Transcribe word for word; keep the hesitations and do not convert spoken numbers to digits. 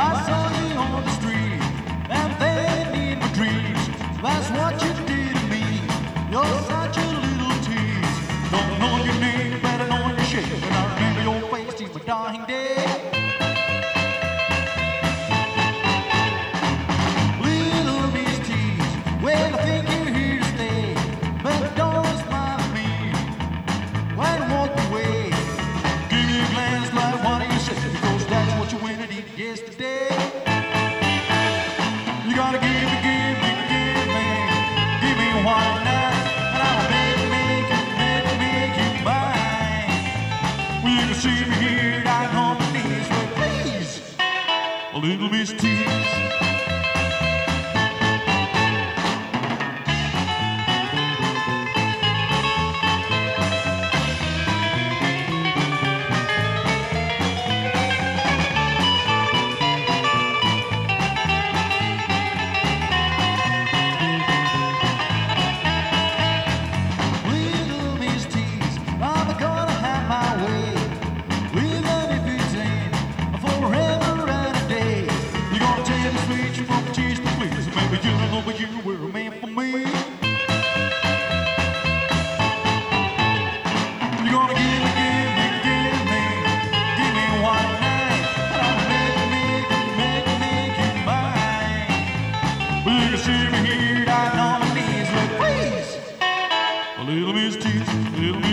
I saw you on the street and faded in my dreams. That's what you did to me. You're such a little tease. Don't know your name, but I know your shape, and I remember your face till my dying day. Little Miss Tease, well I think you're here to stay, but don't smile at me when I walk away. Give me a glance like what do you say, because that's what you went and did yesterday. You gotta give me, give me, give me, give me one night, and I'll make, make it, make, make it mine. Well, you can see me here down on my knees, but please, a little Miss Tease. Little Miss Tease, I'm gonna have my way, even if it's in forever and a day. You're gonna tell me sweet you from tears to please, maybe you don't know, but you were meant for me. You're gonna give me, give me, give me, give me one night, and I'll make, make, make, make you mine. Well, you can see me here down on my knees, but please, a little Miss Tease, a little Miss